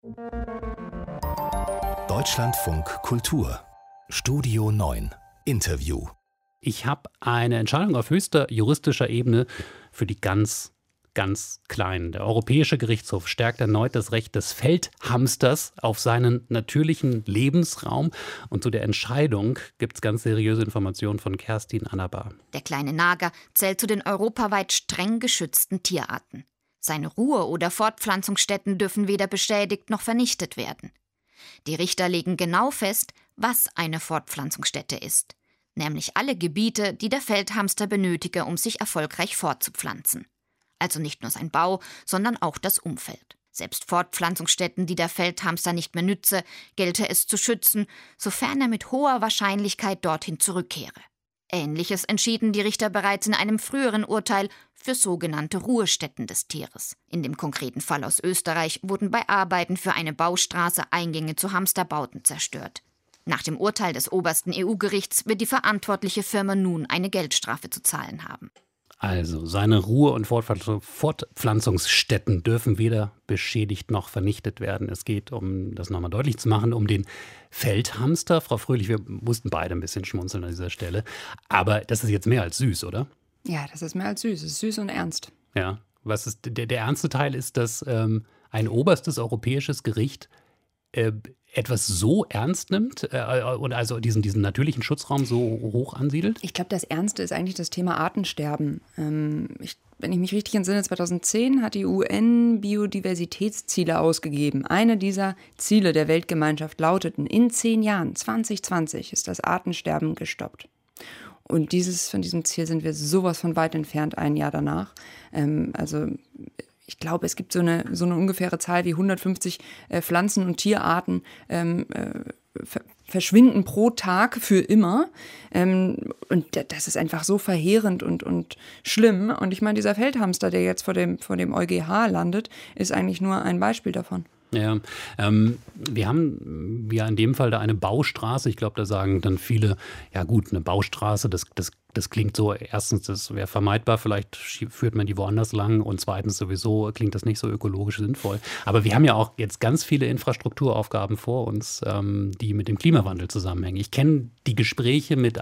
Deutschlandfunk Kultur Studio 9 Interview. Ich habe eine Entscheidung auf höchster juristischer Ebene für die ganz Kleinen. Der Europäische Gerichtshof stärkt erneut das Recht des Feldhamsters auf seinen natürlichen Lebensraum. Und zu der Entscheidung gibt es ganz seriöse Informationen von Kerstin Annabar. Der kleine Nager zählt zu den europaweit streng geschützten Tierarten. Seine Ruhe- oder Fortpflanzungsstätten dürfen weder beschädigt noch vernichtet werden. Die Richter legen genau fest, was eine Fortpflanzungsstätte ist. Nämlich alle Gebiete, die der Feldhamster benötige, um sich erfolgreich fortzupflanzen. Also nicht nur sein Bau, sondern auch das Umfeld. Selbst Fortpflanzungsstätten, die der Feldhamster nicht mehr nütze, gelte es zu schützen, sofern er mit hoher Wahrscheinlichkeit dorthin zurückkehre. Ähnliches entschieden die Richter bereits in einem früheren Urteil für sogenannte Ruhestätten des Tieres. In dem konkreten Fall aus Österreich wurden bei Arbeiten für eine Baustraße Eingänge zu Hamsterbauten zerstört. Nach dem Urteil des obersten EU-Gerichts wird die verantwortliche Firma nun eine Geldstrafe zu zahlen haben. Also, seine Ruhe- und Fortpflanzungsstätten dürfen weder beschädigt noch vernichtet werden. Es geht, um das nochmal deutlich zu machen, um den Feldhamster. Frau Fröhlich, wir mussten beide ein bisschen schmunzeln an dieser Stelle. Aber das ist jetzt mehr als süß, oder? Ja, das ist mehr als süß. Es ist süß und ernst. Ja, was ist der ernste Teil ist, dass ein oberstes europäisches Gericht etwas so ernst nimmt und also diesen natürlichen Schutzraum so hoch ansiedelt? Ich glaube, das Ernste ist eigentlich das Thema Artensterben. Wenn ich mich richtig entsinne, 2010 hat die UN Biodiversitätsziele ausgegeben. Eine dieser Ziele der Weltgemeinschaft lauteten: In 10 Jahren, 2020, ist das Artensterben gestoppt. Und von diesem Ziel sind wir sowas von weit entfernt, ein Jahr danach. Ich glaube, es gibt so eine ungefähre Zahl wie 150 Pflanzen- und Tierarten verschwinden pro Tag für immer. Und das ist einfach so verheerend und schlimm. Und ich meine, dieser Feldhamster, der jetzt vor dem EuGH landet, ist eigentlich nur ein Beispiel davon. Ja, wir haben ja in dem Fall da eine Baustraße. Ich glaube, da sagen dann viele, ja gut, eine Baustraße, das klingt so, erstens, das wäre vermeidbar, vielleicht führt man die woanders lang und zweitens sowieso klingt das nicht so ökologisch sinnvoll. Aber wir haben ja auch jetzt ganz viele Infrastrukturaufgaben vor uns, die mit dem Klimawandel zusammenhängen. Ich kenne die Gespräche mit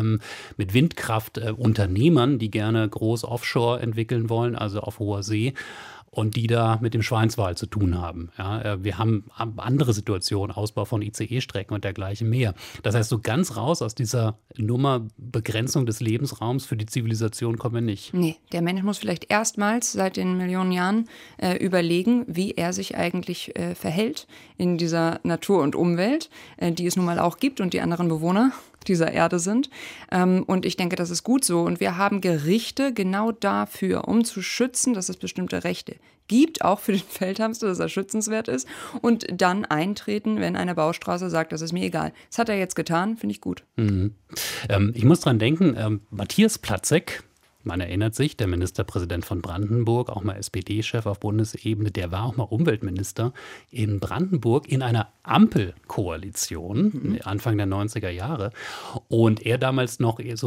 Windkraftunternehmern, die gerne groß Offshore entwickeln wollen, also auf hoher See. Und die da mit dem Schweinswal zu tun haben. Ja, wir haben andere Situationen, Ausbau von ICE-Strecken und dergleichen mehr. Das heißt, so ganz raus aus dieser Nummer Begrenzung des Lebensraums für die Zivilisation kommen wir nicht. Nee, der Mensch muss vielleicht erstmals seit den Millionen Jahren überlegen, wie er sich eigentlich verhält in dieser Natur und Umwelt, die es nun mal auch gibt und die anderen Bewohner dieser Erde sind. Und ich denke, das ist gut so. Und wir haben Gerichte genau dafür, um zu schützen, dass es bestimmte Rechte gibt, auch für den Feldhamster, dass er schützenswert ist. Und dann eintreten, wenn eine Baustraße sagt, das ist mir egal. Das hat er jetzt getan, finde ich gut. Mhm. Ich muss dran denken, Matthias Platzek, man erinnert sich, der Ministerpräsident von Brandenburg, auch mal SPD-Chef auf Bundesebene, der war auch mal Umweltminister in Brandenburg in einer Ampelkoalition, Anfang der 90er Jahre. Und er damals noch nicht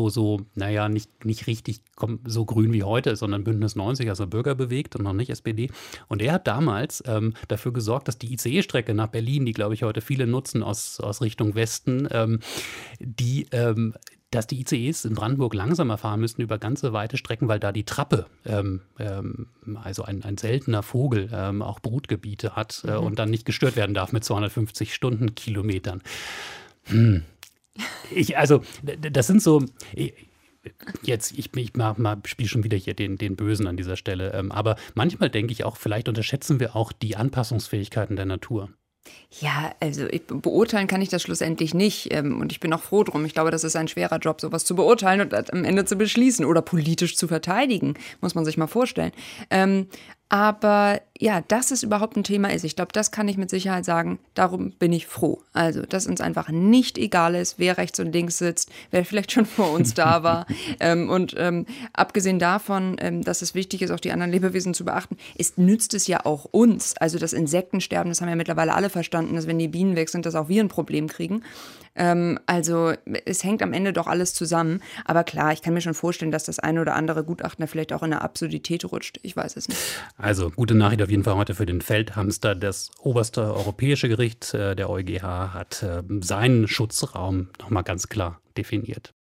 richtig so grün wie heute, sondern Bündnis 90, also bürgerbewegt und noch nicht SPD. Und er hat damals dafür gesorgt, dass die ICE-Strecke nach Berlin, die, glaube ich, heute viele nutzen aus Richtung Westen, dass die ICEs in Brandenburg langsamer fahren müssen über ganze weite Strecken, weil da die Trappe, also ein seltener Vogel, auch Brutgebiete hat und dann nicht gestört werden darf mit 250 Stundenkilometern. Das sind so... Ich spiele schon wieder hier den Bösen an dieser Stelle. Aber manchmal denke ich auch, vielleicht unterschätzen wir auch die Anpassungsfähigkeiten der Natur. Ja, also beurteilen kann ich das schlussendlich nicht. Und ich bin auch froh drum. Ich glaube, das ist ein schwerer Job, sowas zu beurteilen und am Ende zu beschließen oder politisch zu verteidigen, muss man sich mal vorstellen. Aber ja, dass es überhaupt ein Thema ist, ich glaube, das kann ich mit Sicherheit sagen, darum bin ich froh. Also, dass uns einfach nicht egal ist, wer rechts und links sitzt, wer vielleicht schon vor uns da war. Abgesehen davon, dass es wichtig ist, auch die anderen Lebewesen zu beachten, nützt es ja auch uns. Also das Insektensterben, das haben ja mittlerweile alle verstanden, dass wenn die Bienen weg sind, dass auch wir ein Problem kriegen. Also es hängt am Ende doch alles zusammen. Aber klar, ich kann mir schon vorstellen, dass das eine oder andere Gutachten da vielleicht auch in eine Absurdität rutscht. Ich weiß es nicht. Also gute Nachricht auf jeden Fall heute für den Feldhamster. Das oberste europäische Gericht, der EuGH, hat seinen Schutzraum nochmal ganz klar definiert.